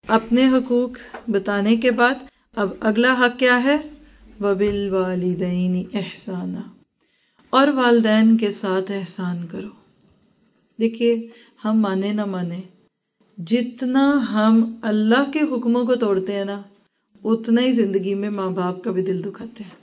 اپنے حقوق بتانے کے بعد اب اگلا حق کیا ہے؟ وَبِالْوَالِدَيْنِ إِحْسَانًا، اور والدین کے ساتھ احسان کرو۔ دیکھیے ہم مانے نہ مانے، جتنا ہم اللہ کے حکموں کو توڑتے ہیں نا، اتنا ہی زندگی میں ماں باپ کا بھی دل دکھاتے ہیں۔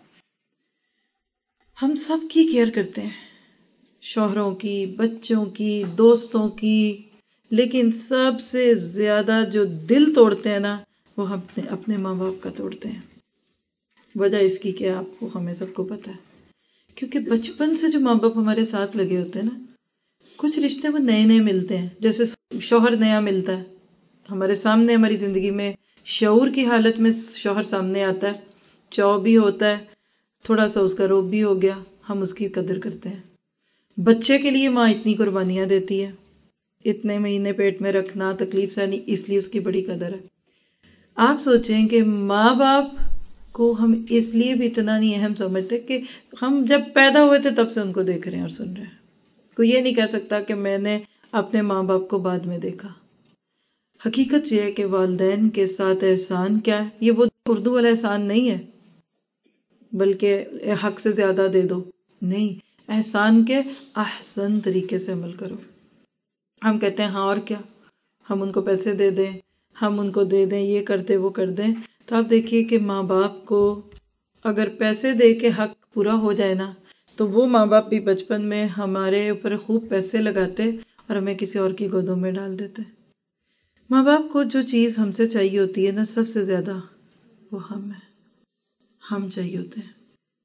ہم سب کی کیئر کرتے ہیں، شوہروں کی، بچوں کی، دوستوں کی، لیکن سب سے زیادہ جو دل توڑتے ہیں نا، وہ ہم اپنے ماں باپ کا توڑتے ہیں۔ وجہ اس کی کیا آپ کو، ہمیں سب کو پتہ ہے، کیونکہ بچپن سے جو ماں باپ ہمارے ساتھ لگے ہوتے ہیں نا، کچھ رشتے وہ نئے نئے ملتے ہیں، جیسے شوہر نیا ملتا ہے ہمارے سامنے، ہماری زندگی میں شعور کی حالت میں شوہر سامنے آتا ہے، چاؤ بھی ہوتا ہے، تھوڑا سا اس کا روب بھی ہو گیا، ہم اس کی قدر کرتے ہیں۔ بچے کے لیے ماں اتنی قربانیاں دیتی ہے، اتنے مہینے پیٹ میں رکھنا، تکلیف سہنی، اس لیے اس کی بڑی قدر ہے۔ آپ سوچیں کہ ماں باپ کو ہم اس لیے بھی اتنا نہیں اہم سمجھتے کہ ہم جب پیدا ہوئے تھے تب سے ان کو دیکھ رہے ہیں اور سن رہے ہیں۔ کوئی یہ نہیں کہہ سکتا کہ میں نے اپنے ماں باپ کو بعد میں دیکھا۔ حقیقت یہ ہے کہ والدین کے ساتھ احسان کیا ہے؟ یہ وہ اردو والا احسان نہیں ہے، بلکہ حق سے زیادہ دے دو، نہیں، احسان کے احسن طریقے سے عمل کرو۔ ہم کہتے ہیں ہاں اور کیا، ہم ان کو پیسے دے دیں، ہم ان کو دے دیں، یہ کر دیں وہ کر دیں، تو آپ دیکھیے کہ ماں باپ کو اگر پیسے دے کے حق پورا ہو جائے نا، تو وہ ماں باپ بھی بچپن میں ہمارے اوپر خوب پیسے لگاتے اور ہمیں کسی اور کی گودوں میں ڈال دیتے۔ ماں باپ کو جو چیز ہم سے چاہیے ہوتی ہے نا، سب سے زیادہ وہ ہم چاہیے ہوتے ہیں۔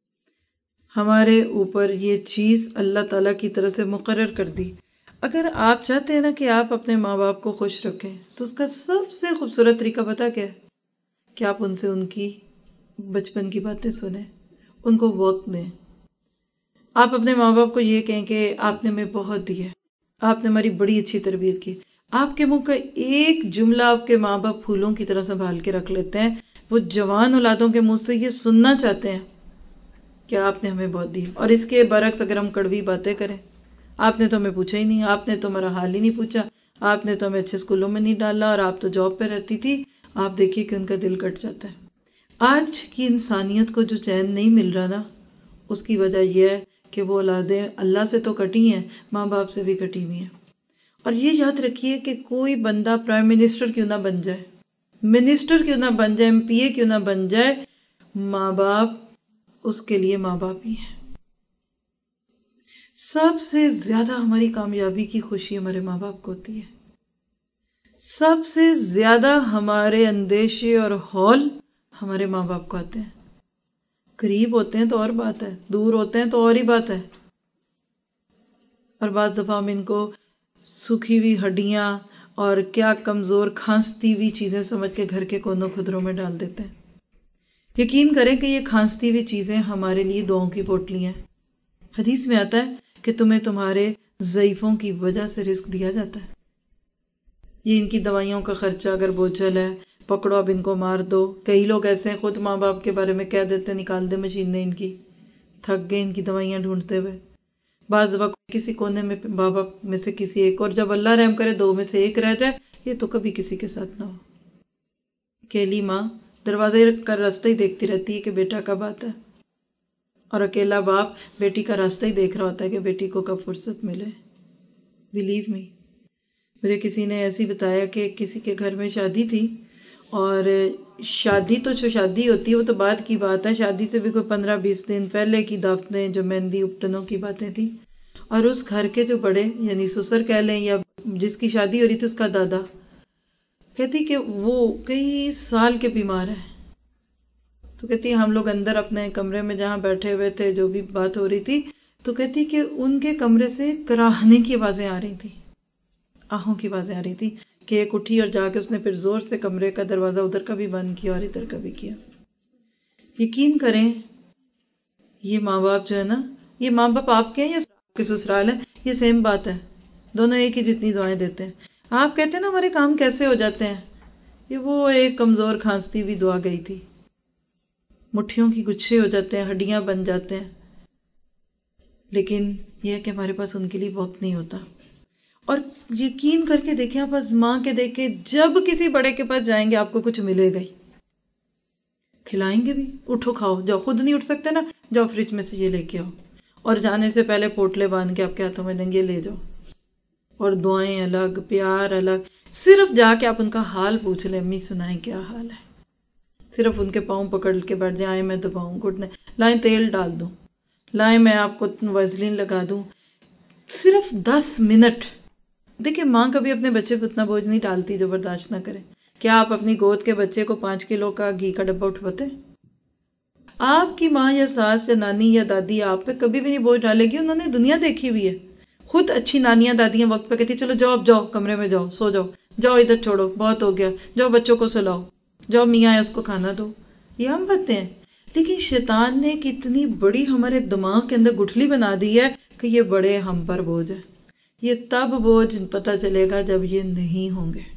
ہمارے اوپر یہ چیز اللہ تعالیٰ کی طرف سے مقرر کر دی۔ اگر آپ چاہتے ہیں نا کہ آپ اپنے ماں باپ کو خوش رکھیں، تو اس کا سب سے خوبصورت طریقہ پتہ کیا ہے؟ کہ آپ ان سے ان کی بچپن کی باتیں سنیں، ان کو وقت دیں۔ آپ اپنے ماں باپ کو یہ کہیں کہ آپ نے ہمیں بہت دیا ہے، آپ نے ہماری بڑی اچھی تربیت کی۔ آپ کے منہ کا ایک جملہ آپ کے ماں باپ پھولوں کی طرح سنبھال کے رکھ لیتے ہیں، وہ جوان اولادوں کے منہ سے یہ سننا چاہتے ہیں کہ آپ نے ہمیں بہت دی۔ اور اس کے برعکس اگر ہم کڑوی باتیں کریں، آپ نے تو ہمیں پوچھا ہی نہیں، آپ نے تو ہمارا حال ہی نہیں پوچھا، آپ نے تو ہمیں اچھے اسکولوں میں نہیں ڈالا، اور آپ تو جاب پہ رہتی تھی، آپ دیکھیے کہ ان کا دل کٹ جاتا ہے۔ آج کی انسانیت کو جو چین نہیں مل رہا نا، اس کی وجہ یہ ہے کہ وہ اولادیں اللہ سے تو کٹی ہیں، ماں باپ سے بھی کٹی ہوئی ہیں۔ اور یہ یاد رکھیے کہ کوئی بندہ پرائم منسٹر کیوں نہ بن جائے، منسٹر کیوں نہ بن جائے، MP کیوں نہ بن جائے، ماں باپ اس کے لیے ماں باپ ہی ہیں۔ سب سے زیادہ ہماری کامیابی کی خوشی ہمارے ماں باپ کو ہوتی ہے۔ سب سے زیادہ ہمارے اندیشے اور ہول ہمارے ماں باپ کو آتے ہیں۔ قریب ہوتے ہیں تو اور بات ہے، دور ہوتے ہیں تو اور ہی بات ہے۔ اور بعض دفعہ ہم ان کو سوکھی ہوئی ہڈیاں اور کیا کمزور کھانستی ہوئی چیزیں سمجھ کے گھر کے کونوں خدروں میں ڈال دیتے ہیں۔ یقین کریں کہ یہ کھانستی ہوئی چیزیں ہمارے لیے دعاؤں کی پوٹلی ہیں۔ حدیث میں آتا ہے کہ تمہیں تمہارے ضعیفوں کی وجہ سے رزق دیا جاتا ہے۔ یہ ان کی دوائیوں کا خرچہ اگر بوجھل ہے، پکڑو اب ان کو مار دو۔ کئی لوگ ایسے ہیں خود ماں باپ کے بارے میں کہہ دیتے ہیں نکال دے مشین نے ان کی، تھک گئے ان کی دوائیاں ڈھونڈتے ہوئے۔ بعض دفعہ کسی کونے میں ماں باپ میں سے کسی ایک، اور جب اللہ رحم کرے 2 میں سے ایک رہ جائے، یہ تو کبھی کسی کے ساتھ نہ ہو۔ اکیلی ماں دروازے کا راستہ ہی دیکھتی رہتی ہے کہ بیٹا کب آتا ہے، اور اکیلا باپ بیٹی کا راستہ ہی دیکھ رہا ہوتا ہے کہ بیٹی کو کب فرصت ملے۔ بلیو می، مجھے کسی نے ایسی بتایا کہ کسی کے گھر میں شادی تھی، اور شادی تو جو شادی ہوتی ہے وہ تو بعد کی بات ہے، شادی سے بھی کوئی 15-20 دن پہلے کی دعوتیں، جو مہندی اپٹنوں کی باتیں تھیں، اور اس گھر کے جو بڑے یعنی سسر کہہ لیں یا جس کی شادی ہو رہی تھی اس کا دادا، کہتی کہ وہ کئی سال کے بیمار ہیں۔ تو کہتی ہم لوگ اندر اپنے کمرے میں جہاں بیٹھے ہوئے تھے، جو بھی بات ہو رہی تھی، تو کہتی کہ ان کے کمرے سے کراہنے کی آوازیں آ رہی تھیں، آہوں کی آوازیں آ رہی تھی، کہ ایک اٹھی اور جا کے اس نے پھر زور سے کمرے کا دروازہ ادھر کا بھی بند کیا اور ادھر کا بھی کیا۔ یقین کریں یہ ماں باپ جو ہے نا، یہ ماں باپ آپ کے ہیں یا آپ کے سسرال ہیں، یہ سیم بات ہے، دونوں ایک ہی جتنی دعائیں دیتے ہیں۔ آپ کہتے ہیں نا ہمارے کام کیسے ہو جاتے ہیں، یہ وہ ایک کمزور کھانستی ہوئی دعا گئی تھی، مٹھیوں کی گچھے ہو جاتے ہیں، ہڈیاں بن جاتے ہیں، لیکن یہ ہے کہ ہمارے پاس ان کے لیے وقت نہیں ہوتا۔ اور یقین کر کے دیکھیں آپ ماں کے دیکھ کے جب کسی بڑے کے پاس جائیں گے آپ کو کچھ ملے گا ہی، کھلائیں گے بھی، اٹھو کھاؤ، جاؤ، خود نہیں اٹھ سکتے نا، جاؤ فریج میں سے یہ لے کے آؤ، اور جانے سے پہلے پوٹلے باندھ کے آپ کے ہاتھوں میں دیں گے یہ لے جاؤ، اور دعائیں الگ، پیار الگ۔ صرف جا کے آپ ان کا حال پوچھ لیں، امی سنائیں کیا حال ہے، صرف ان کے پاؤں پکڑ کے بیٹھ جائیں، آئیں میں دباؤں، گھٹنے لائیں تیل ڈال دوں، لائیں میں آپ کو ویزلین لگا دوں، صرف 10 منٹ۔ دیکھیں ماں کبھی اپنے بچے پہ اتنا بوجھ نہیں ڈالتی جو برداشت نہ کرے۔ کیا آپ اپنی گود کے بچے کو 5 کلو کا گھی کا ڈبہ اٹھواتے؟ آپ کی ماں یا ساس یا نانی یا دادی آپ پہ کبھی بھی نہیں بوجھ ڈالے گی، انہوں نے دنیا دیکھی ہوئی ہے۔ خود اچھی نانیاں دادیاں وقت پہ کہتی چلو جاؤ، اب جاؤ کمرے میں جاؤ، سو جاؤ، جاؤ ادھر چھوڑو بہت ہو گیا، جاؤ بچوں کو سلاؤ، جاؤ میاں ہے اس کو کھانا دو۔ یہ ہم باتیں ہیں، لیکن شیطان نے کتنی بڑی ہمارے دماغ کے اندر گٹھلی بنا دی ہے کہ یہ بڑے ہم پر بوجھ ہے۔ یہ تب بوجھ پتہ چلے گا جب یہ نہیں ہوں گے۔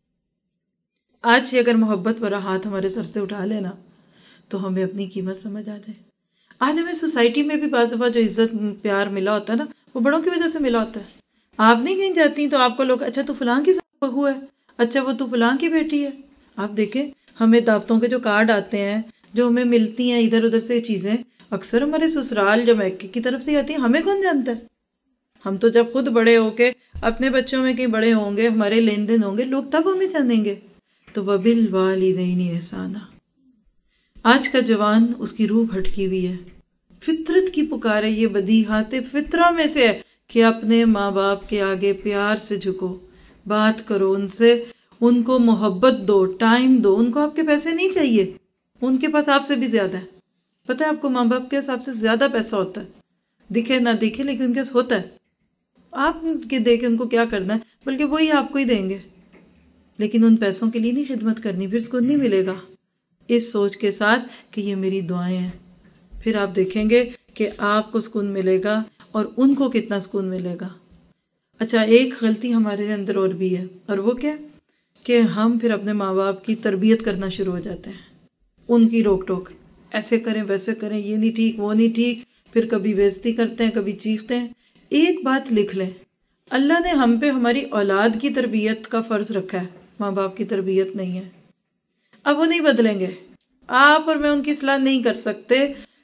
آج اگر محبت بھرا ہاتھ ہمارے سر سے اٹھا لینا تو ہمیں اپنی قیمت سمجھ آ جائے۔ آج ہمیں سوسائٹی میں بھی بعض دفعہ جو عزت پیار ملا ہوتا ہے نا، وہ بڑوں کی وجہ سے ملا ہوتا ہے۔ آپ نہیں کہیں جاتی تو آپ کو لوگ اچھا تو فلاں کی بہو ہے، اچھا وہ تو فلاں کی بیٹی ہے۔ آپ دیکھیں ہمیں دعوتوں کے جو کارڈ آتے ہیں، جو ہمیں ملتی ہیں ادھر ادھر سے چیزیں، اکثر ہمارے سسرال جو میکے کی طرف سے آتی ہیں، ہمیں کون جانتا ہے؟ ہم تو جب خود بڑے ہو کے اپنے بچوں میں کہیں بڑے ہوں گے، ہمارے لین دین ہوں گے، لوگ تب ہمیں جانیں گے۔ تو وَبِالْوَالِدَيْنِ احسانا۔ آج کا جوان اس کی روح بھٹکی ہوئی ہے، فطرت کی پکار ہے، یہ بدیہات فطرہ میں سے ہے کہ اپنے ماں باپ کے آگے پیار سے جھکو، بات کرو ان سے، ان کو محبت دو، ٹائم دو، ان کو آپ کے پیسے نہیں چاہیے، ان کے پاس آپ سے بھی زیادہ ہے۔ پتہ ہے آپ کو ماں باپ کے حساب سے زیادہ پیسہ ہوتا ہے، دکھے نہ دکھے لیکن ان کے پاس ہوتا ہے۔ آپ کے دیکھیں ان کو کیا کرنا ہے، بلکہ وہی آپ کو ہی دیں گے، لیکن ان پیسوں کے لیے نہیں خدمت کرنی، پھر سکون نہیں ملے گا، اس سوچ کے ساتھ کہ یہ میری دعائیں ہیں۔ پھر آپ دیکھیں گے کہ آپ کو سکون ملے گا اور ان کو کتنا سکون ملے گا۔ اچھا ایک غلطی ہمارے اندر اور بھی ہے، اور وہ کیا کہ ہم پھر اپنے ماں باپ کی تربیت کرنا شروع ہو جاتے ہیں، ان کی روک ٹوک، ایسے کریں ویسے کریں، یہ نہیں ٹھیک وہ نہیں ٹھیک، پھر کبھی بےعزتی کرتے ہیں کبھی چیختے ہیں۔ ایک بات لکھ لیں، اللہ نے ہم پہ ہماری اولاد کی تربیت کا فرض رکھا ہے، ماں باپ کی تربیت نہیں ہے۔ اب وہ نہیں بدلیں گے، آپ اور میں ان کی اصلاح نہیں کر سکتے۔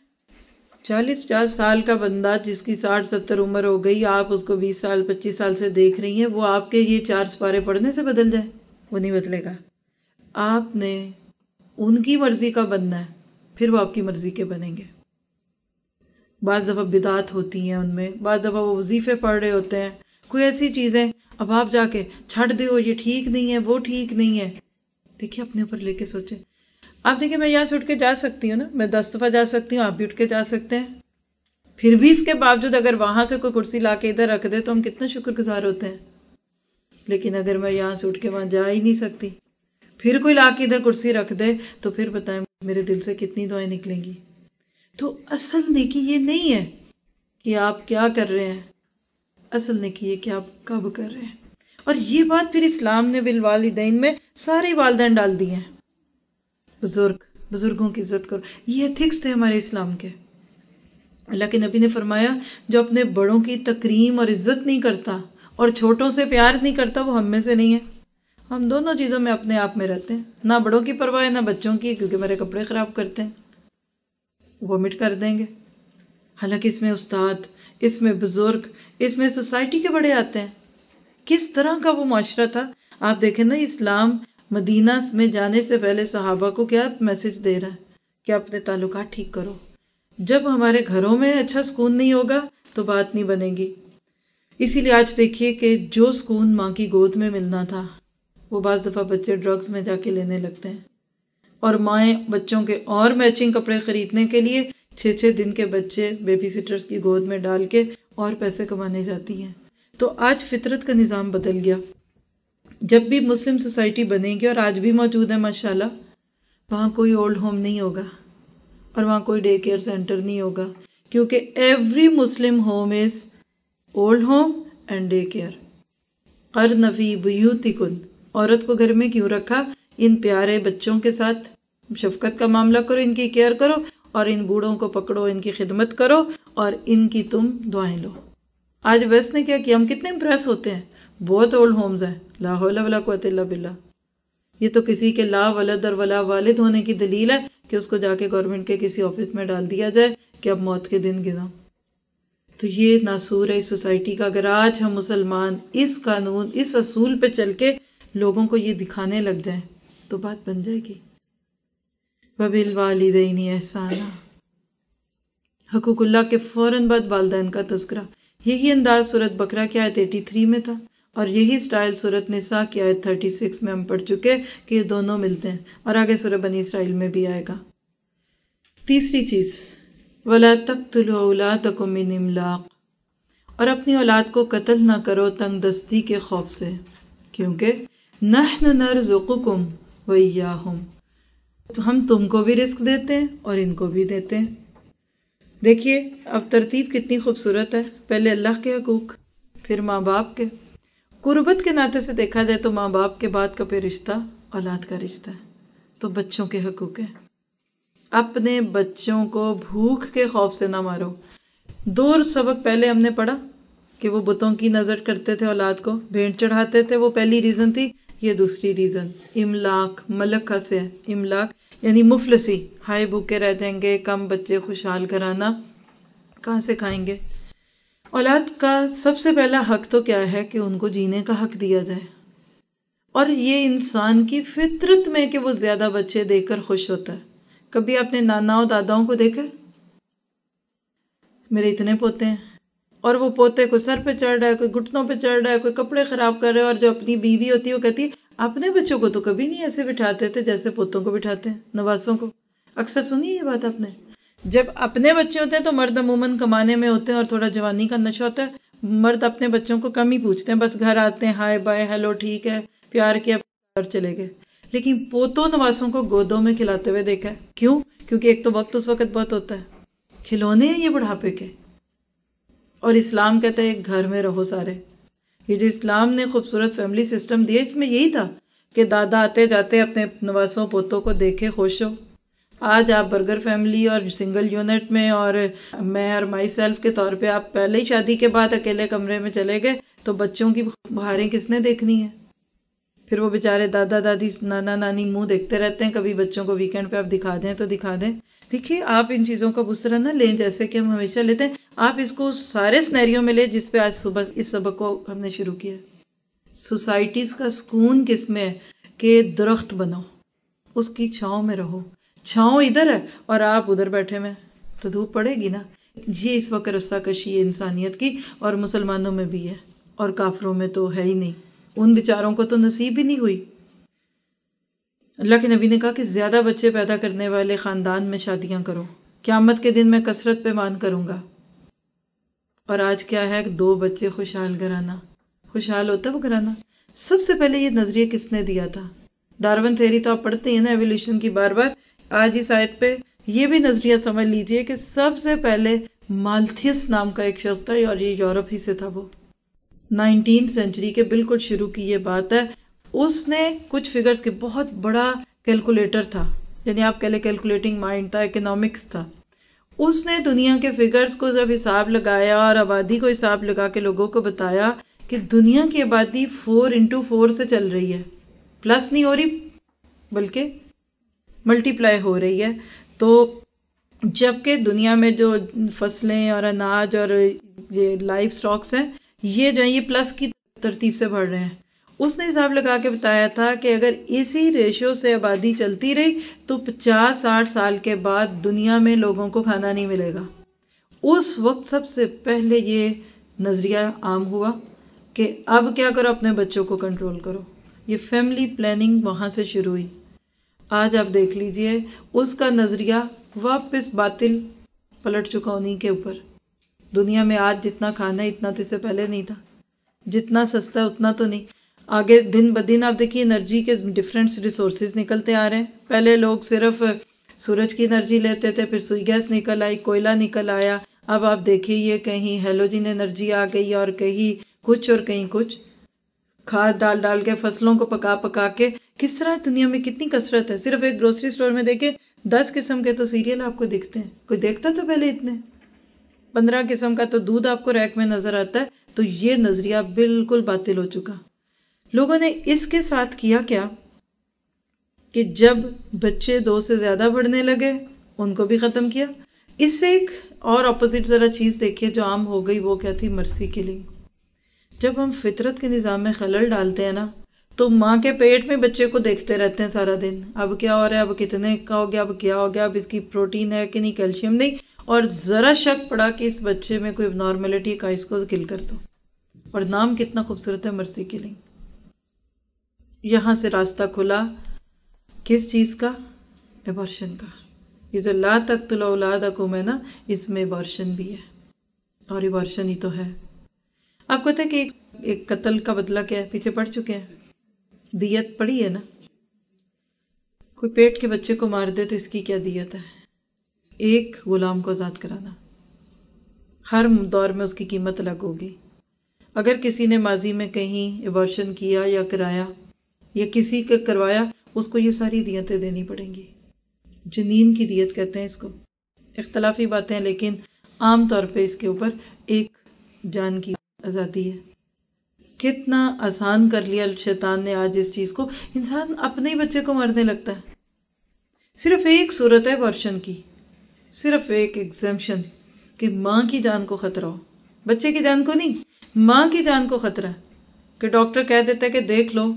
40-50 سال کا بندہ جس کی 60-70 عمر ہو گئی، آپ اس کو 20 سال 25 سال سے دیکھ رہی ہیں، وہ آپ کے یہ 4 سپارے پڑھنے سے بدل جائے؟ وہ نہیں بدلے گا۔ آپ نے ان کی مرضی کا بننا ہے، پھر وہ آپ کی مرضی کے بنیں گے۔ بعض دفعہ بدعات ہوتی ہیں ان میں، بعض دفعہ وہ وظیفے پڑھ رہے ہوتے ہیں، کوئی ایسی چیزیں، اب آپ جا کے چھڑ دیو یہ ٹھیک نہیں ہے وہ ٹھیک نہیں ہے۔ دیکھیں اپنے اوپر لے کے سوچیں۔ آپ دیکھیں میں یہاں سے اٹھ کے جا سکتی ہوں نا، میں 10 دفعہ جا سکتی ہوں، آپ بھی اٹھ کے جا سکتے ہیں، پھر بھی اس کے باوجود اگر وہاں سے کوئی کرسی لا کے ادھر رکھ دے تو ہم کتنا شکر گزار ہوتے ہیں۔ لیکن اگر میں یہاں سے اٹھ کے وہاں جا ہی نہیں سکتی، پھر کوئی لا کے ادھر کرسی رکھ دے تو پھر بتائیں میرے دل سے کتنی دعائیں نکلیں گی۔ تو اصل نیکی یہ نہیں ہے کہ آپ کیا کر رہے ہیں، اصل نیکی یہ کہ آپ کب کر رہے ہیں۔ اور یہ بات پھر اسلام نے بالوالدین میں سارے والدین ڈال دی ہیں۔ بزرگوں کی عزت کرو، یہ ایتھکس تھے ہمارے اسلام کے۔ اللہ کے نبی نے فرمایا جو اپنے بڑوں کی تکریم اور عزت نہیں کرتا اور چھوٹوں سے پیار نہیں کرتا وہ ہم میں سے نہیں ہے۔ ہم دونوں چیزوں میں اپنے آپ میں رہتے ہیں، نہ بڑوں کی پرواہ ہے نہ بچوں کی، کیونکہ میرے کپڑے خراب کرتے ہیں وومٹ کر دیں گے۔ حالانکہ اس میں استاد، اس میں بزرگ، اس میں سوسائٹی کے بڑے آتے ہیں۔ کس طرح کا وہ معاشرہ تھا آپ دیکھیں نا۔ اسلام مدینہ میں جانے سے پہلے صحابہ کو کیا میسج دے رہا ہے کہ اپنے تعلقات ٹھیک کرو، جب ہمارے گھروں میں اچھا سکون نہیں ہوگا تو بات نہیں بنے گی۔ اسی لیے آج دیکھیے کہ جو سکون ماں کی گود میں ملنا تھا وہ بعض دفعہ بچے ڈرگز میں جا کے لینے لگتے ہیں، اور مائیں بچوں کے اور میچنگ کپڑے خریدنے کے لیے 6 دن کے بچے بیبی سٹرز کی گود میں ڈال کے اور پیسے کمانے جاتی ہیں۔ تو آج فطرت کا نظام بدل گیا۔ جب بھی مسلم سوسائٹی بنے گی، اور آج بھی موجود ہے ماشاءاللہ، وہاں کوئی اولڈ ہوم نہیں ہوگا اور وہاں کوئی ڈے کیئر سینٹر نہیں ہوگا، کیونکہ every Muslim home is old home and day care. قرن فی بیوتکن، عورت کو گھر میں کیوں رکھا؟ ان پیارے بچوں کے ساتھ شفقت کا معاملہ کرو، ان کی کیئر کرو، اور ان بوڑھوں کو پکڑو، ان کی خدمت کرو، اور ان کی تم دعائیں لو۔ آج ویسٹ نے کیا ہم کتنے امپریس ہوتے ہیں، بہت اولڈ ہومز ہیں، لا حول ولا قوت الا باللہ. یہ تو کسی کے لا ولد اور ولا والد ہونے کی دلیل ہے کہ اس کو جا کے گورنمنٹ کے کسی آفس میں ڈال دیا جائے کہ اب موت کے دن گنو. تو یہ ناسور ہے اس سوسائٹی کا. اگر آج ہم مسلمان اس قانون، اس اصول پہ چل کے لوگوں کو یہ دکھانے لگ جائیں تو بات بن جائے گی. وَبِالْوَالِدَيْنِ احسانا، حقوق اللہ کے فوراً بعد والدین کا تذکرہ. یہی انداز سورۃ بقرہ کی آیت 83 میں تھا، اور یہی سٹائل سورۃ نساء کی آیت 36 میں ہم پڑھ چکے کہ یہ دونوں ملتے ہیں، اور آگے سورۃ بنی اسرائیل میں بھی آئے گا. تیسری چیز، وَلَا تَقْتُلُوا أَوْلَادَكُم مِّنْ إِمْلَاقٍ، اور اپنی اولاد کو قتل نہ کرو تنگ دستی کے خوف سے، کیونکہ نَحْنُ نَرْزُقُكُمْ وَإِيَّاهُمْ، تو ہم تم کو بھی رزق دیتے ہیں اور ان کو بھی دیتے ہیں. دیکھیے اب ترتیب کتنی خوبصورت ہے. پہلے اللہ کے حقوق، پھر ماں باپ کے. قربت کے ناطے سے دیکھا جائے تو ماں باپ کے بعد کا پھر رشتہ اولاد کا رشتہ ہے. تو بچوں کے حقوق ہیں. اپنے بچوں کو بھوک کے خوف سے نہ مارو. 2 سبق پہلے ہم نے پڑھا کہ وہ بتوں کی نظر کرتے تھے، اولاد کو بھینٹ چڑھاتے تھے، وہ پہلی ریزن تھی. یہ دوسری ریزن املاک، ملک سے ہے، املاک یعنی مفلسی، ہائے بھوکے رہ جائیں گے، کم بچے خوشحال کرانا، کہاں سے کھائیں گے. اولاد کا سب سے پہلا حق تو کیا ہے کہ ان کو جینے کا حق دیا جائے، اور یہ انسان کی فطرت میں کہ وہ زیادہ بچے دے کر خوش ہوتا ہے. کبھی آپ نے ناناؤں داداؤں کو دیکھا؟ میرے اتنے پوتے ہیں، اور وہ پوتے کوئی سر پہ چڑھ رہا ہے، کوئی گھٹنوں پہ چڑھ رہا ہے، کوئی کپڑے خراب کر رہا ہے، اور جو اپنی بیوی ہوتی ہے وہ کہتی ہے اپنے بچوں کو تو کبھی نہیں ایسے بٹھاتے تھے جیسے پوتوں کو بٹھاتے ہیں، نواسوں کو. اکثر سنی یہ بات آپ نے. جب اپنے بچے ہوتے ہیں تو مرد عموماً کمانے میں ہوتے ہیں اور تھوڑا جوانی کا نشہ ہوتا ہے، مرد اپنے بچوں کو کم ہی پوچھتے ہیں، بس گھر آتے ہیں، ہائے بائے ہیلو ٹھیک ہے، پیار کیا اور چلے گئے. لیکن پوتوں نواسوں کو گودوں میں کھلاتے ہوئے دیکھا ہے. کیوں؟ کیونکہ ایک تو وقت اس وقت بہت ہوتا ہے، کھلونے ہیں یہ بڑھاپے کے، اور اسلام کہتا ہے ایک گھر میں رہو سارے. یہ جو اسلام نے خوبصورت فیملی سسٹم دیا اس میں یہی تھا کہ دادا آتے جاتے اپنے نواسوں پوتوں کو دیکھے خوش ہو. آج آپ برگر فیملی اور سنگل یونٹ میں، اور میں اور مائی سیلف کے طور پہ آپ پہلے ہی شادی کے بعد اکیلے کمرے میں چلے گئے تو بچوں کی بہاریں کس نے دیکھنی ہے؟ پھر وہ بیچارے دادا دادی نانا نانی منہ دیکھتے رہتے ہیں. کبھی بچوں کو ویکینڈ پہ آپ دکھا دیں تو دکھا دیں. دیکھیے آپ ان چیزوں کا اس طرح نہ لیں جیسے کہ ہم ہمیشہ لیتے ہیں. آپ اس کو سارے سنیریوں میں لیں جس پہ آج صبح اس سبق کو ہم نے شروع کیا. سوسائٹیز کا سکون کس میں ہے کہ درخت بنو، اس کی چھاؤں میں رہو. چھاؤں ادھر ہے اور آپ ادھر بیٹھے میں تو دھوپ پڑے گی نا. یہ اس وقت رستہ کشی ہے انسانیت کی، اور مسلمانوں میں بھی ہے اور کافروں میں تو ہے ہی نہیں. ان بیچاروں کو تو نصیب ہی نہیں ہوئی. اللہ کے نبی نے کہا کہ زیادہ بچے پیدا کرنے والے خاندان میں شادیاں کرو، قیامت کے دن میں کثرت پہ مان کروں گا. اور آج کیا ہے؟ 2 بچے خوشحال گھرانا. خوشحال ہوتا ہے وہ گھرانا. سب سے پہلے یہ نظریہ کس نے دیا تھا؟ ڈارون تھیوری تو آپ پڑھتے ہیں نا ایولیوشن کی بار بار. آج اس آیت پہ یہ بھی نظریہ سمجھ لیجئے کہ سب سے پہلے مالتھیس نام کا ایک شخص تھا، اور یہ یورپ ہی سے تھا. وہ 19 سینچری کے بالکل شروع کی یہ بات ہے. اس نے کچھ فگرز کے بہت بڑا کیلکولیٹر تھا، یعنی آپ کہہ لیں کیلکولیٹنگ مائنڈ تھا، اکنامکس تھا. اس نے دنیا کے فگرز کو جب حساب لگایا اور آبادی کو حساب لگا کے لوگوں کو بتایا کہ دنیا کی آبادی 4x4 سے چل رہی ہے، پلس نہیں ہو رہی بلکہ ملٹی پلائی ہو رہی ہے. تو جبکہ دنیا میں جو فصلیں اور اناج اور یہ لائف سٹاکس ہیں یہ جو ہیں یہ پلس کی ترتیب سے بڑھ رہے ہیں. اس نے حساب لگا کے بتایا تھا کہ اگر اسی ریشو سے آبادی چلتی رہی تو 50-60 سال کے بعد دنیا میں لوگوں کو کھانا نہیں ملے گا. اس وقت سب سے پہلے یہ نظریہ عام ہوا کہ اب کیا کرو، اپنے بچوں کو کنٹرول کرو. یہ فیملی پلاننگ وہاں سے شروع ہوئی. آج آپ دیکھ لیجئے اس کا نظریہ واپس باطل پلٹ چکا انہیں کے اوپر. دنیا میں آج جتنا کھانا ہے اتنا تو اس سے پہلے نہیں تھا، جتنا سستا ہے اتنا تو نہیں. آگے دن بدن آپ دیکھیے انرجی کے ڈفرینٹ ریسورسز نکلتے آ رہے ہیں. پہلے لوگ صرف سورج کی انرجی لیتے تھے، پھر سوئی گیس نکل آئی، کوئلہ نکل آیا. اب آپ دیکھیے یہ کہیں ہیلوجن انرجی آ گئی، اور کہیں کچھ اور کہیں کچھ. کھاد ڈال ڈال کے فصلوں کو پکا پکا کے کس طرح دنیا میں کتنی کثرت ہے. صرف ایک گروسری سٹور میں دیکھیں 10 قسم کے تو سیریل آپ کو دکھتے ہیں. کوئی دیکھتا تھا پہلے اتنے؟ 15 قسم کا تو دودھ آپ کو ریک میں نظر آتا ہے. تو یہ نظریہ بالکل باطل ہو چکا۔ لوگوں نے اس کے ساتھ کیا کیا کہ جب بچے 2 سے زیادہ بڑھنے لگے ان کو بھی ختم کیا۔ اس سے ایک اور اپوزٹ ذرا چیز دیکھیے جو عام ہو گئی، وہ کیا تھی؟ مرسی کلنگ۔ جب ہم فطرت کے نظام میں خلل ڈالتے ہیں نا تو ماں کے پیٹ میں بچے کو دیکھتے رہتے ہیں سارا دن، اب کیا ہو رہا ہے، اب کتنے کا ہو گیا، اب کیا ہو گیا، اب اس کی پروٹین ہے کہ نہیں، کیلشیم نہیں، اور ذرا شک پڑا کہ اس بچے میں کوئی نارملٹی کا، اس کو کل کر دو۔ اور نام کتنا خوبصورت ہے، مرسی کلنگ۔ یہاں سے راستہ کھلا کس چیز کا؟ ایبارشن کا۔ یہ جو لا تقتلوا اولادکم ہے نا، اس میں ایبارشن بھی ہے، اور ایبارشن ہی تو ہے۔ آپ کو پتہ ہے کہ ایک قتل کا بدلہ کیا ہے؟ پیچھے پڑ چکے ہیں، دیت پڑی ہے نا۔ کوئی پیٹ کے بچے کو مار دے تو اس کی کیا دیت ہے؟ ایک غلام کو آزاد کرانا۔ ہر دور میں اس کی قیمت الگ ہوگی۔ اگر کسی نے ماضی میں کہیں ایبارشن کیا یا کرایا یا کسی کا کروایا، اس کو یہ ساری دیتیں دینی پڑیں گی۔ جنین کی دیت کہتے ہیں اس کو۔ اختلافی باتیں ہیں، لیکن عام طور پہ اس کے اوپر ایک جان کی آزادی ہے۔ کتنا آسان کر لیا شیطان نے آج اس چیز کو، انسان اپنے ہی بچے کو مارنے لگتا ہے۔ صرف ایک صورت ہے ایبارشن کی، صرف ایک ایگزمپشن، کہ ماں کی جان کو خطرہ ہو، بچے کی جان کو نہیں، ماں کی جان کو خطرہ ہے، کہ ڈاکٹر کہہ دیتا ہے کہ دیکھ لو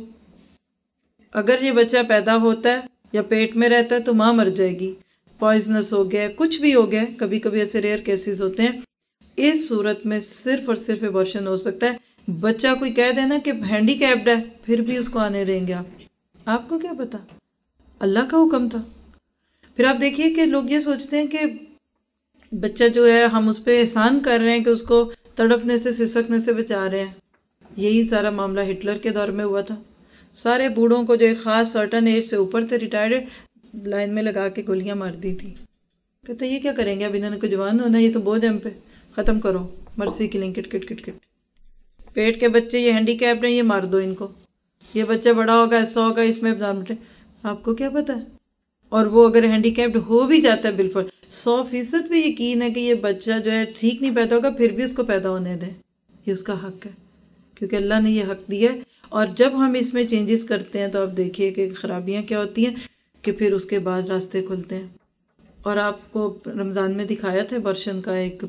اگر یہ بچہ پیدا ہوتا ہے یا پیٹ میں رہتا ہے تو ماں مر جائے گی، پوائزنس ہو گیا، کچھ بھی ہو گیا، کبھی کبھی ایسے ریئر کیسز ہوتے ہیں۔ اس صورت میں صرف اور صرف ایبارشن ہو سکتا ہے۔ بچہ کوئی کہہ دینا کہ ہینڈی کیپڈ ہے، پھر بھی اس کو آنے دیں گے آپ کو کیا پتا؟ اللہ کا حکم تھا۔ پھر آپ دیکھیے کہ لوگ یہ سوچتے ہیں کہ بچہ جو ہے ہم اس پہ احسان کر رہے ہیں کہ اس کو تڑپنے سے، سسکنے سے بچا رہے ہیں۔ یہی سارا معاملہ ہٹلر کے دور میں ہوا تھا۔ سارے بوڑھوں کو جو ایک خاص سرٹن ایج سے اوپر تھے، ریٹائرڈ، لائن میں لگا کے گولیاں مار دی تھی۔ کہتے یہ کیا کریں گے، اب انہوں نے کوئی جوان ہونا ہے، یہ تو بوجھ ہم پہ، ختم کرو، مرسی کلنگ، کٹ کٹ کٹ کٹ۔ پیٹ کے بچے یہ ہینڈی کیپڈ ہیں، یہ مار دو ان کو، یہ بچہ بڑا ہوگا، ایسا ہوگا، اس میں آپ کو کیا پتا ہے؟ اور وہ اگر ہینڈی کیپڈ ہو بھی جاتا ہے، بالکل 100% بھی یقین ہے کہ یہ بچہ جو ہے ٹھیک نہیں پیدا ہوگا، پھر بھی اس کو پیدا ہونے دیں، یہ اس کا حق ہے، کیونکہ اللہ نے یہ حق دیا ہے۔ اور جب ہم اس میں چینجز کرتے ہیں تو آپ دیکھیے کہ خرابیاں کیا ہوتی ہیں، کہ پھر اس کے بعد راستے کھلتے ہیں۔ اور آپ کو رمضان میں دکھایا تھا ایبارشن کا ایک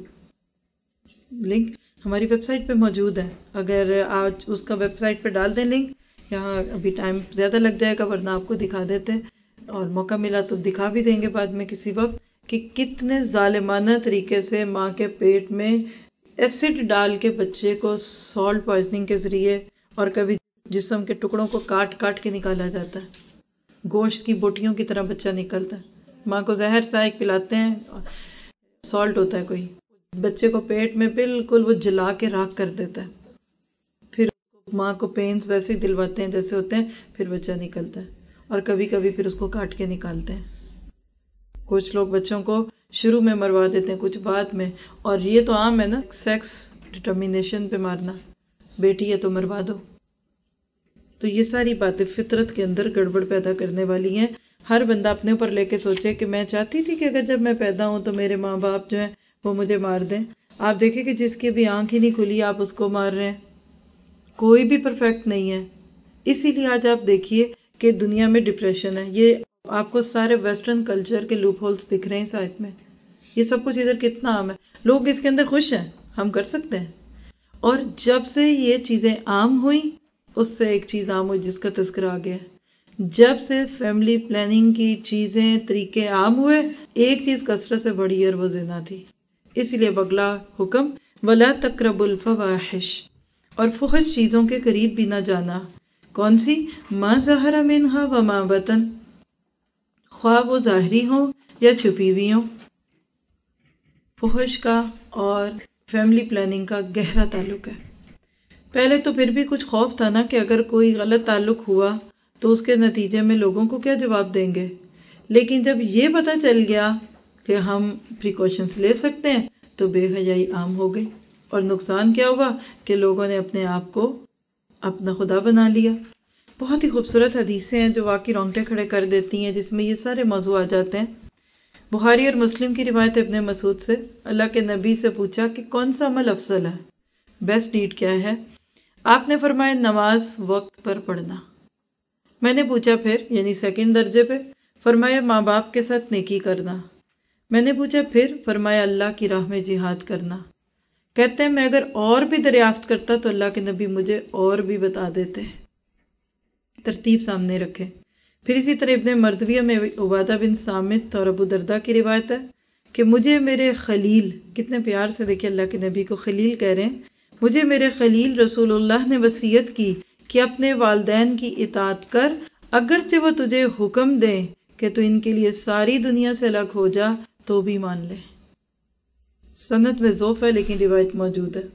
لنک، ہماری ویب سائٹ پہ موجود ہے، اگر آج اس کا ویب سائٹ پہ ڈال دیں لنک، یہاں ابھی ٹائم زیادہ لگ جائے گا ورنہ آپ کو دکھا دیتے، اور موقع ملا تو دکھا بھی دیں گے بعد میں کسی وقت، کہ کتنے ظالمانہ طریقے سے ماں کے پیٹ میں ایسڈ ڈال کے بچے کو سالٹ پوائزننگ کے ذریعے، اور کبھی جسم کے ٹکڑوں کو کاٹ کاٹ کے نکالا جاتا ہے، گوشت کی بوٹیوں کی طرح بچہ نکلتا ہے۔ ماں کو زہر سائق پلاتے ہیں، سالٹ ہوتا ہے کوئی، بچے کو پیٹ میں بالکل وہ جلا کے راکھ کر دیتا ہے، پھر ماں کو پینز ویسے ہی دلواتے ہیں جیسے ہوتے ہیں، پھر بچہ نکلتا ہے، اور کبھی کبھی پھر اس کو کاٹ کے نکالتے ہیں۔ کچھ لوگ بچوں کو شروع میں مروا دیتے ہیں، کچھ بعد میں، اور یہ تو عام ہے نا، سیکس ڈٹرمینیشن پہ مارنا، بیٹی ہے تو مروا دو۔ تو یہ ساری باتیں فطرت کے اندر گڑبڑ پیدا کرنے والی ہیں۔ ہر بندہ اپنے اوپر لے کے سوچے کہ میں چاہتی تھی کہ اگر جب میں پیدا ہوں تو میرے ماں باپ جو ہیں وہ مجھے مار دیں۔ آپ دیکھیں کہ جس کی بھی آنکھ ہی نہیں کھلی آپ اس کو مار رہے ہیں۔ کوئی بھی پرفیکٹ نہیں ہے۔ اسی لیے آج آپ دیکھیے کہ دنیا میں ڈپریشن ہے۔ یہ آپ کو سارے ویسٹرن کلچر کے لوپ ہولز دکھ رہے ہیں اس آیت میں۔ یہ سب کچھ ادھر کتنا عام ہے، لوگ اس کے اندر خوش ہیں، ہم کر سکتے ہیں۔ اور جب سے یہ چیزیں عام ہوئیں، اس سے ایک چیز عام ہوئی جس کا تذکرہ آ گیا ہے۔ جب سے فیملی پلاننگ کی چیزیں، طریقے عام ہوئے، ایک چیز کثرت سے بڑھی اور وہ زنا تھی۔ اس لیے اگلا حکم وَلَا تَقْرَبُوا الْفَوَاحِشَ، اور فحش چیزوں کے قریب بھی نہ جانا۔ کون سی؟ مَا ظَهَرَ مِنْهَا وَمَا بَطَنَ، خواہ وہ ظاہری ہوں یا چھپی ہوئی ہوں۔ فحش کا اور فیملی پلاننگ کا گہرا تعلق ہے۔ پہلے تو پھر بھی کچھ خوف تھا نا کہ اگر کوئی غلط تعلق ہوا تو اس کے نتیجے میں لوگوں کو کیا جواب دیں گے، لیکن جب یہ پتہ چل گیا کہ ہم پریکاشنز لے سکتے ہیں تو بے حیائی عام ہو گئی، اور نقصان کیا ہوا کہ لوگوں نے اپنے آپ کو اپنا خدا بنا لیا۔ بہت ہی خوبصورت حدیثیں ہیں جو واقعی رونگٹے کھڑے کر دیتی ہیں، جس میں یہ سارے موضوع آ جاتے ہیں۔ بخاری اور مسلم کی روایت ابن مسعود سے، اللہ کے نبی سے پوچھا کہ کون سا عمل افضل ہے؟ بیسٹ ڈیڈ کیا ہے؟ آپ نے فرمایا نماز وقت پر پڑھنا۔ میں نے پوچھا پھر، یعنی سیکنڈ درجے پہ؟ فرمایا ماں باپ کے ساتھ نیکی کرنا۔ میں نے پوچھا پھر؟ فرمایا اللہ کی راہ میں جہاد کرنا۔ کہتے ہیں میں اگر اور بھی دریافت کرتا تو اللہ کے نبی مجھے اور بھی بتا دیتے۔ ترتیب سامنے رکھے۔ پھر اسی طرح ابن مردویہ میں عبادہ بن صامت اور ابو دردہ کی روایت ہے کہ مجھے میرے خلیل، کتنے پیار سے دیکھیں اللہ کے نبی کو خلیل کہہ رہے ہیں، مجھے میرے خلیل رسول اللہ نے وصیت کی کہ اپنے والدین کی اطاعت کر، اگرچہ وہ تجھے حکم دیں کہ تو ان کے لیے ساری دنیا سے الگ ہو جا تو بھی مان لے۔ سند میں ضعف ہے لیکن روایت موجود ہے۔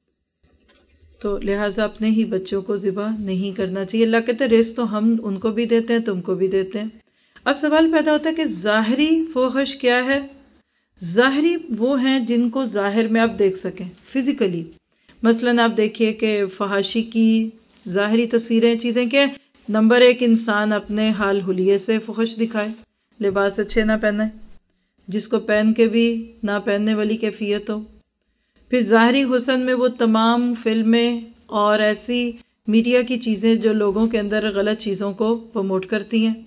تو لہٰذا اپنے ہی بچوں کو ذبح نہیں کرنا چاہیے۔ اللہ کہتے ہیں رزق تو ہم ان کو بھی دیتے ہیں، تم کو بھی دیتے ہیں۔ اب سوال پیدا ہوتا ہے کہ ظاہری فحش کیا ہے؟ ظاہری وہ ہیں جن کو ظاہر میں آپ دیکھ سکیں، فزیکلی۔ مثلاً آپ دیکھیے کہ فحاشی کی ظاہری تصویریں چیزیں کیا ہیں؟ نمبر ایک، انسان اپنے حال حلیے سے فحش دکھائے، لباس اچھے نہ پہنے، جس کو پہن کے بھی نہ پہننے والی کیفیت ہو۔ پھر ظاہری حسن میں وہ تمام فلمیں اور ایسی میڈیا کی چیزیں جو لوگوں کے اندر غلط چیزوں کو پروموٹ کرتی ہیں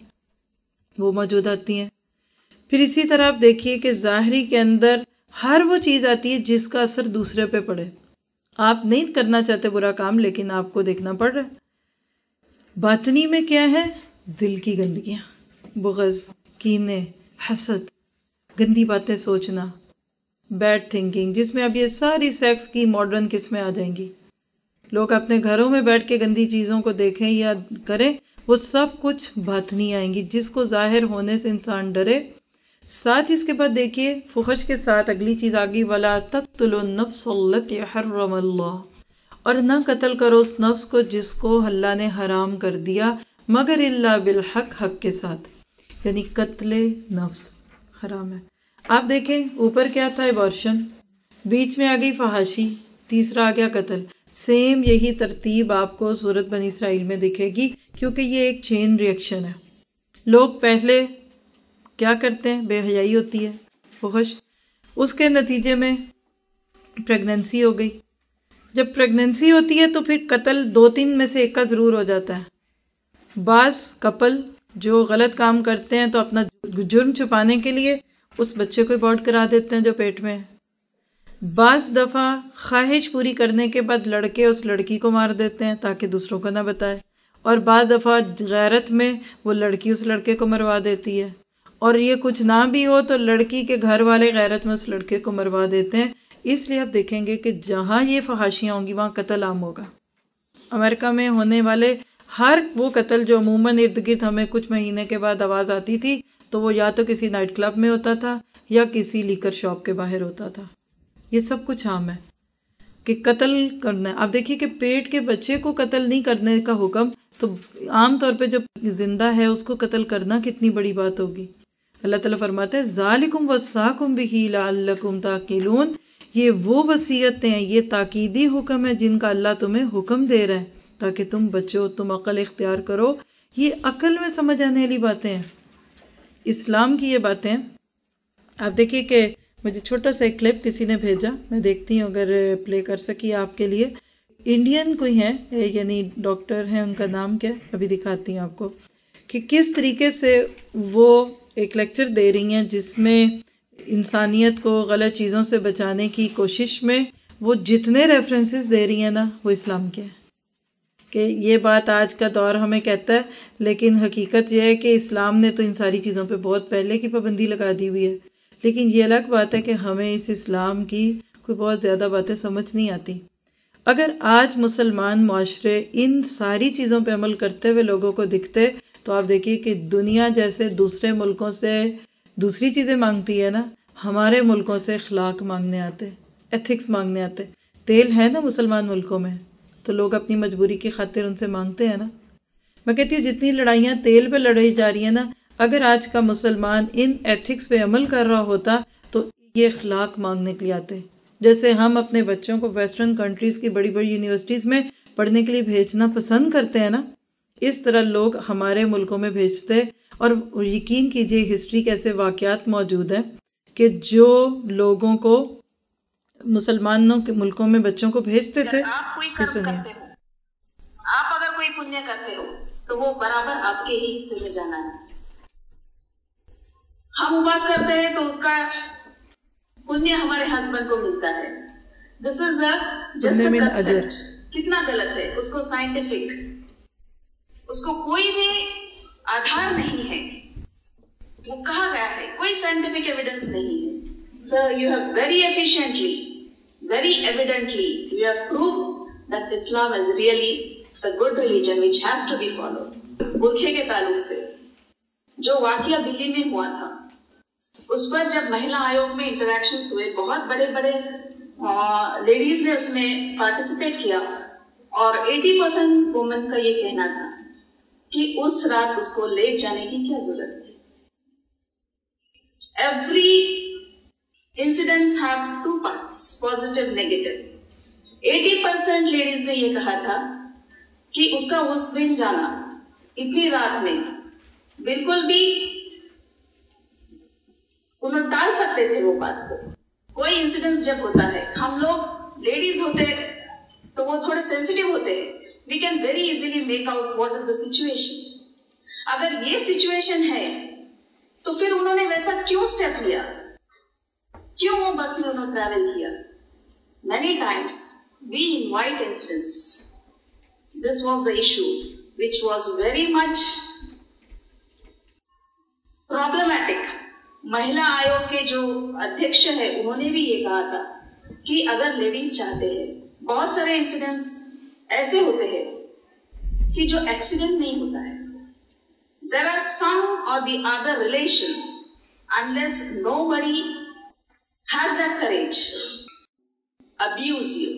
وہ موجود آتی ہیں۔ پھر اسی طرح آپ دیکھیے کہ ظاہری کے اندر ہر وہ چیز آتی ہے جس کا اثر دوسرے پہ پڑے۔ آپ نہیں کرنا چاہتے برا کام لیکن آپ کو دیکھنا پڑ رہا ہے۔ باطنی میں کیا ہے؟ دل کی گندگیاں، بغض، کینے، حسد، گندی باتیں سوچنا، بیڈ تھنکنگ، جس میں اب یہ ساری سیکس کی ماڈرن قسمیں آ جائیں گی۔ لوگ اپنے گھروں میں بیٹھ کے گندی چیزوں کو دیکھیں یا کریں، وہ سب کچھ باطنی آئیں گی جس کو ظاہر ہونے سے انسان ڈرے۔ ساتھ اس کے بعد دیکھیے فحش کے ساتھ اگلی چیز آگی، وَلَا تَقْتُلُوا النَّفْسَ الَّتِي حَرَّمَ اللَّهُ، اور نہ قتل کرو اس نفس کو جس کو اللہ نے حرام کر دیا مگر الا بالحق، حق کے ساتھ، یعنی قتل نفس حرام ہے۔ آپ دیکھیں اوپر کیا تھا؟ ایبارشن، بیچ میں آ گئی فحاشی، تیسرا آ گیا قتل۔ سیم یہی ترتیب آپ کو سورۃ بنی اسرائیل میں دکھے گی کیونکہ یہ ایک چین ریئیکشن ہے۔ لوگ پہلے کیا کرتے ہیں؟ بے حیائی ہوتی ہے، فحش، اس کے نتیجے میں پریگننسی ہو گئی۔ جب پریگننسی ہوتی ہے تو پھر قتل دو تین میں سے ایک کا ضرور ہو جاتا ہے۔ بعض کپل جو غلط کام کرتے ہیں تو اپنا جرم چھپانے کے لیے اس بچے کو ابورٹ کرا دیتے ہیں جو پیٹ میں ہے۔ بعض دفعہ خواہش پوری کرنے کے بعد لڑکے اس لڑکی کو مار دیتے ہیں تاکہ دوسروں کو نہ بتائے، اور بعض دفعہ غیرت میں وہ لڑکی اس لڑکے کو مروا دیتی ہے، اور یہ کچھ نہ بھی ہو تو لڑکی کے گھر والے غیرت میں اس لڑکے کو مروا دیتے ہیں۔ اس لیے آپ دیکھیں گے کہ جہاں یہ فحاشیاں ہوں گی وہاں قتل عام ہوگا۔ امریکہ میں ہونے والے ہر وہ قتل جو عموماً ارد گرد ہمیں کچھ مہینے کے بعد آواز آتی تھی تو وہ یا تو کسی نائٹ کلب میں ہوتا تھا یا کسی لیکر شاپ کے باہر ہوتا تھا۔ یہ سب کچھ عام ہے کہ قتل کرنا ہے۔ آپ دیکھیے کہ پیٹ کے بچے کو قتل نہیں کرنے کا حکم، تو عام طور پہ جو زندہ ہے اس کو قتل کرنا کتنی بڑی بات ہوگی۔ اللہ تعالیٰ فرماتے ہیں ذالکم وصاکم بہ لعلکم تعقلون، یہ وہ وصیتیں ہیں، یہ تاکیدی حکم ہے جن کا اللہ تمہیں حکم دے رہا ہے تاکہ تم بچو، تم عقل اختیار کرو۔ یہ عقل میں سمجھ آنے والی باتیں ہیں، اسلام کی یہ باتیں۔ آپ دیکھیے کہ مجھے چھوٹا سا ایک کلپ کسی نے بھیجا، میں دیکھتی ہوں اگر پلے کر سکی آپ کے لیے۔ انڈین کوئی ہیں، یعنی ڈاکٹر ہیں، ان کا نام کیا ہے ابھی دکھاتی ہوں آپ کو، کہ کس طریقے سے وہ ایک لیکچر دے رہی ہیں جس میں انسانیت کو غلط چیزوں سے بچانے کی کوشش میں وہ جتنے ریفرنسز دے رہی ہیں نا وہ اسلام کے ہیں۔ کہ یہ بات آج کا دور ہمیں کہتا ہے لیکن حقیقت یہ ہے کہ اسلام نے تو ان ساری چیزوں پہ بہت پہلے کی پابندی لگا دی ہوئی ہے، لیکن یہ الگ بات ہے کہ ہمیں اس اسلام کی کوئی بہت زیادہ باتیں سمجھ نہیں آتی۔ اگر آج مسلمان معاشرے ان ساری چیزوں پہ عمل کرتے ہوئے لوگوں کو دکھتے تو آپ دیکھیے کہ دنیا جیسے دوسرے ملکوں سے دوسری چیزیں مانگتی ہے نا، ہمارے ملکوں سے اخلاق مانگنے آتے، ایتھکس مانگنے آتے۔ تیل ہے نا مسلمان ملکوں میں تو لوگ اپنی مجبوری کی خاطر ان سے مانگتے ہیں نا۔ میں کہتی ہوں جتنی لڑائیاں تیل پہ لڑائی جا رہی ہیں نا، اگر آج کا مسلمان ان ایتھکس پہ عمل کر رہا ہوتا تو یہ اخلاق مانگنے کے لیے آتے۔ جیسے ہم اپنے بچوں کو ویسٹرن کنٹریز کی بڑی بڑی یونیورسٹیز میں پڑھنے کے لیے بھیجنا پسند کرتے ہیں نا، اس طرح لوگ ہمارے ملکوں میں بھیجتے۔ اور یقین کیجئے ہسٹری کے ایسے واقعات موجود ہیں کہ جو لوگوں کو مسلمانوں کے ملکوں میں بچوں کو بھیجتے تھے. آپ کوئی کرم کرتے ہو, آپ اگر کوئی پنیہ کرتے ہو تو وہ برابر آپ کے ہی حصے میں جانا ہے. ہم اپواس کرتے ہیں تو اس کا پنیہ ہمارے ہسبینڈ کو ملتا ہے. This is just a concept. کتنا غلط ہے, اس کو سائنٹیفک, اس کو کوئی بھی آدھار نہیں ہے. وہ کہا گیا ہے, کوئی سائنٹیفک ایویڈنس نہیں ہے. Sir, you have very efficiently, very evidently you have proved that Islam is really a good religion which has to be followed. برقعے کے تعلق سے جو واقعہ دلی میں ہوا تھا, اس پر جب مہیلا آیوگ میں انٹریکشنز ہوئے, بہت بڑے بڑے لیڈیز نے اس میں پارٹیسپیٹ کیا, اور 80% وومن کا یہ کہنا تھا کہ اس رات اس کو لیٹ جانے کی کیا ضرورت تھی. Every incidents have two parts, positive, negative. 80% ladies نے یہ کہا تھا کہ اس کا اس دن جانا اتنی رات میں بالکل بھی انہوں ٹال سکتے تھے وہ بات کو. کوئی انسیڈنس جب ہوتا ہے, ہم لوگ لیڈیز ہوتے تو وہ تھوڑے سینسیٹیو ہوتے ہیں. We can very easily make out what is the situation. اگر یہ سچویشن ہے تو پھر انہوں نے ویسا کیوں اسٹیپ لیا, کیوں وہ بس میں انہوں ٹریول کیا. Many times we invite incidents. This was the issue which was very much problematic. مہیلا آیوگ کے جو ادھیکش ہے انہوں نے بھی یہ کہا تھا کہ اگر لیڈیز چاہتے ہیں, بہت سارے انسیڈنٹس ایسے ہوتے ہیں کہ جو ایکسیڈنٹ نہیں ہوتا ہے. There are some or the other relation, unless nobody has that courage, abuse you.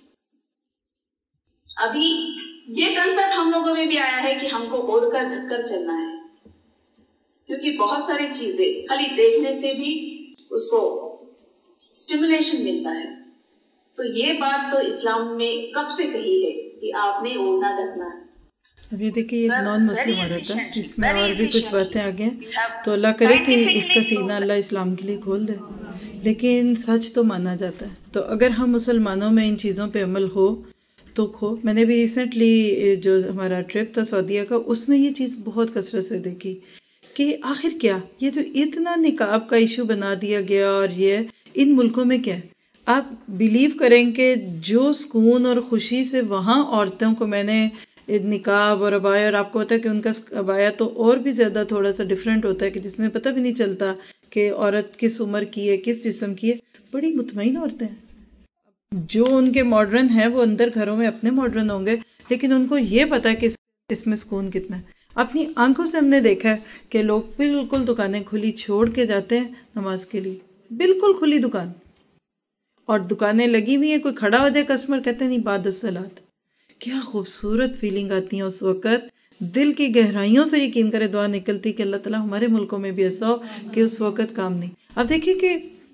ابھی یہ کنسپٹ ہم لوگوں میں بھی آیا ہے کہ ہم کو اوڑھ کر ڈھک کر چلنا ہے, کیونکہ بہت ساری چیزیں خالی دیکھنے سے بھی اس کو اسٹیمولیشن ملتا ہے. تو یہ بات تو اسلام میں کب سے کہی ہے کہ آپ نے اوڑھنا ڈھکنا ہے. اب یہ دیکھیے یہ نان مسلم عورت ہے, اس میں اور بھی کچھ باتیں آگے ہیں, تو اللہ کرے کہ اس کا سینہ اللہ اسلام کے لیے کھول دے. لیکن سچ تو مانا جاتا ہے. تو اگر ہم مسلمانوں میں ان چیزوں پہ عمل ہو تو میں نے بھی ریسنٹلی جو ہمارا ٹرپ تھا سعودیہ کا, اس میں یہ چیز بہت کثرت سے دیکھی کہ آخر کیا یہ جو اتنا نقاب کا ایشو بنا دیا گیا, اور یہ ان ملکوں میں کیا ہے. آپ بلیو کریں کہ جو سکون اور خوشی سے وہاں عورتوں کو میں نے نقاب اور عبایا, اور آپ کو پتا ہے کہ ان کا عبایا تو اور بھی زیادہ تھوڑا سا ڈیفرنٹ ہوتا ہے کہ جس میں پتہ بھی نہیں چلتا کہ عورت کس عمر کی ہے, کس جسم کی ہے. بڑی مطمئن عورتیں ہیں. جو ان کے ماڈرن ہیں وہ اندر گھروں میں اپنے ماڈرن ہوں گے, لیکن ان کو یہ پتا ہے کہ اس میں سکون کتنا ہے. اپنی آنکھوں سے ہم نے دیکھا ہے کہ لوگ بالکل دکانیں کھلی چھوڑ کے جاتے ہیں نماز کے لیے, بالکل کھلی دکان, اور دکانیں لگی ہوئی ہیں, کوئی کھڑا ہو جائے کسٹمر کہتے ہیں نہیں بعد الصلاۃ. کیا خوبصورت فیلنگ آتی ہیں اس وقت, دل کی گہرائیوں سے یقین کرے دعا نکلتی کہ اللہ تعالیٰ ہمارے ملکوں میں بھی ایسا ہو کہ اس وقت کام نہیں. اب دیکھیے کہ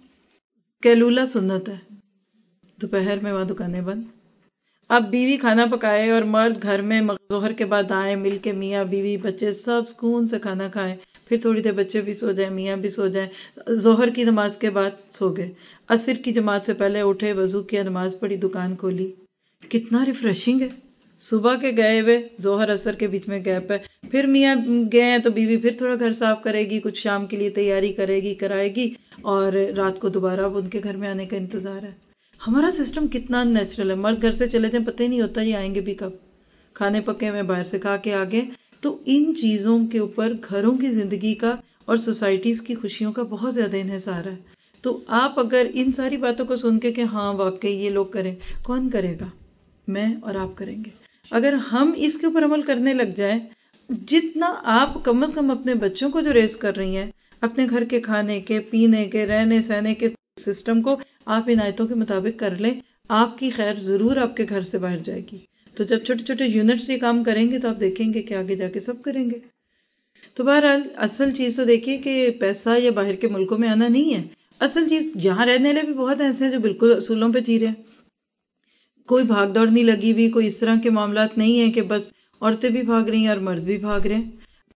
قیلولہ سنت ہے, دوپہر میں وہاں دکانیں بند. اب بیوی کھانا پکائے اور مرد گھر میں ظہر کے بعد آئیں, مل کے میاں بیوی بچے سب سکون سے کھانا کھائیں, پھر تھوڑی دیر بچے بھی سو جائیں, میاں بھی سو جائیں, ظہر کی نماز کے بعد سو گئے, عصر کی جماعت سے پہلے اٹھے, وضو کیا, نماز پڑھی, دکان کھولی. کتنا ریفریشنگ ہے. صبح کے گئے ہوئے ظہر عصر کے بیچ میں گیپ ہے, پھر میاں گئے ہیں تو بیوی پھر تھوڑا گھر صاف کرے گی, کچھ شام کے لیے تیاری کرائے گی, اور رات کو دوبارہ اب ان کے گھر میں آنے کا انتظار ہے. ہمارا سسٹم کتنا نیچرل ہے. مرد گھر سے چلے جائیں پتہ ہی نہیں ہوتا یہ آئیں گے بھی کب, کھانے پکے میں باہر سے کھا کے آگے. تو ان چیزوں کے اوپر گھروں کی زندگی کا اور سوسائٹیز کی خوشیوں کا بہت زیادہ انحصار ہے. تو آپ اگر ان ساری باتوں کو سن کے کہ ہاں واقعی یہ لوگ کریں, کون کرے گا؟ میں اور آپ کریں گے. اگر ہم اس کے اوپر عمل کرنے لگ جائیں, جتنا آپ کم از کم اپنے بچوں کو جو ریز کر رہی ہیں, اپنے گھر کے کھانے کے, پینے کے, رہنے سہنے کے سسٹم کو آپ ان آیتوں کے مطابق کر لیں, آپ کی خیر ضرور آپ کے گھر سے باہر جائے گی. تو جب چھوٹے چھوٹے یونٹس یہ کام کریں گے تو آپ دیکھیں گے کہ آگے جا کے سب کریں گے. تو بہرحال اصل چیز تو دیکھیے کہ پیسہ یا باہر کے ملکوں میں آنا نہیں ہے. اصل چیز یہاں رہنے والے بھی بہت ایسے ہیں جو بالکل اصولوں پہ جی رہے ہیں, کوئی بھاگ دوڑ نہیں لگی ہوئی, کوئی اس طرح کے معاملات نہیں ہیں کہ بس عورتیں بھی بھاگ رہی ہیں اور مرد بھی بھاگ رہے ہیں.